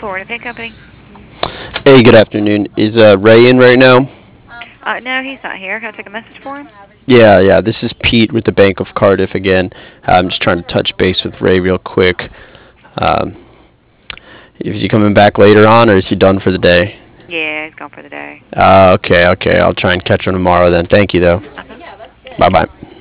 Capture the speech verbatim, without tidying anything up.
Florida Pet Company. Hey, good afternoon. Is uh, Ray in right now? Uh, no, he's not here. Can I take a message for him? Yeah, yeah. This is Pete with the Bank of Cardiff again. I'm just trying to touch base with Ray real quick. Um, is he coming back later on, or is he done for the day? Yeah, he's gone for the day. Uh, okay, okay. I'll try and catch him tomorrow then. Thank you, though. Uh huh. Bye bye.